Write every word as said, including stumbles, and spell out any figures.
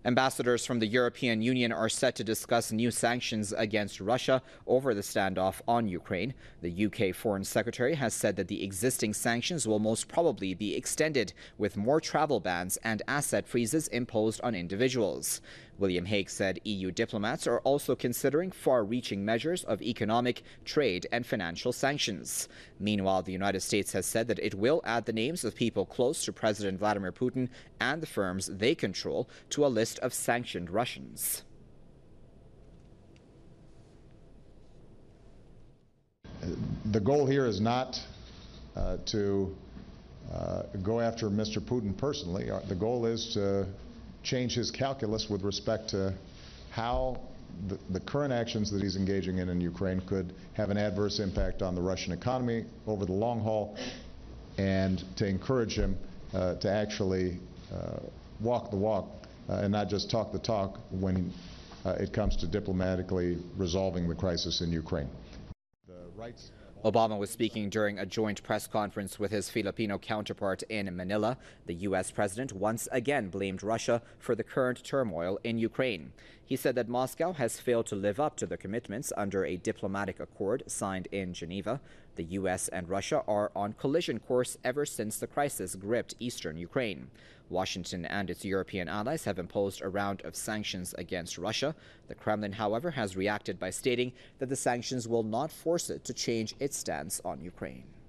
Ambassadors from the European Union are set to discuss new sanctions against Russia over the standoff on Ukraine. The U K Foreign Secretary has said that the existing sanctions will most probably be extended, with more travel bans and asset freezes imposed on individuals. William Hague said E U diplomats are also considering far-reaching measures of economic, trade and financial sanctions. Meanwhile, the United States has said that it will add the names of people close to President Vladimir Putin and the firms they control to a list of sanctioned Russians. The goal here is not uh, to uh, go after Mister Putin personally. The goal is to change his calculus with respect to how the, the current actions that he's engaging in in Ukraine could have an adverse impact on the Russian economy over the long haul, and to encourage him uh, to actually uh, walk the walk uh, and not just talk the talk when uh, it comes to diplomatically resolving the crisis in Ukraine. The rights Obama was speaking during a joint press conference with his Filipino counterpart in Manila. The U S president once again blamed Russia for the current turmoil in Ukraine. He said that Moscow has failed to live up to the commitments under a diplomatic accord signed in Geneva. The U S and Russia are on collision course ever since the crisis gripped eastern Ukraine. Washington and its European allies have imposed a round of sanctions against Russia. The Kremlin, however, has reacted by stating that the sanctions will not force it to change its stance on Ukraine.